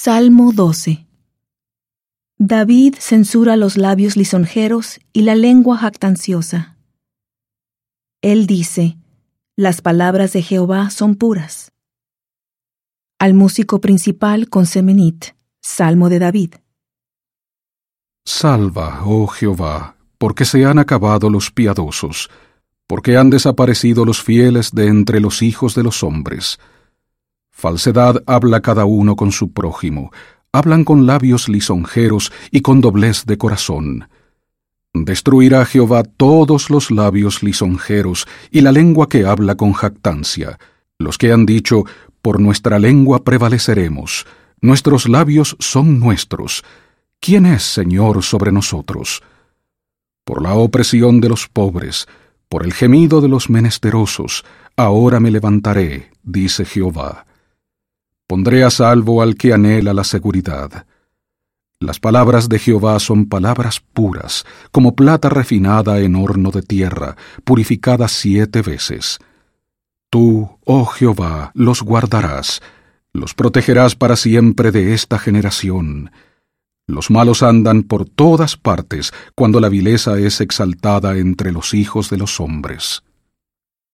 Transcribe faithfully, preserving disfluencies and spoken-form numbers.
Salmo doce. David censura los labios lisonjeros y la lengua jactanciosa. Él dice: las palabras de Jehová son puras. Al músico principal con semenit, Salmo de David. Salva, oh Jehová, porque se han acabado los piadosos, porque han desaparecido los fieles de entre los hijos de los hombres. Falsedad habla cada uno con su prójimo, hablan con labios lisonjeros y con doblez de corazón. Destruirá Jehová todos los labios lisonjeros y la lengua que habla con jactancia, los que han dicho: por nuestra lengua prevaleceremos, nuestros labios son nuestros. ¿Quién es Señor sobre nosotros? Por la opresión de los pobres, por el gemido de los menesterosos, ahora me levantaré, dice Jehová. Pondré a salvo al que anhela la seguridad. Las palabras de Jehová son palabras puras, como plata refinada en horno de tierra, purificada siete veces. Tú, oh Jehová, los guardarás, los protegerás para siempre de esta generación. Los malos andan por todas partes cuando la vileza es exaltada entre los hijos de los hombres.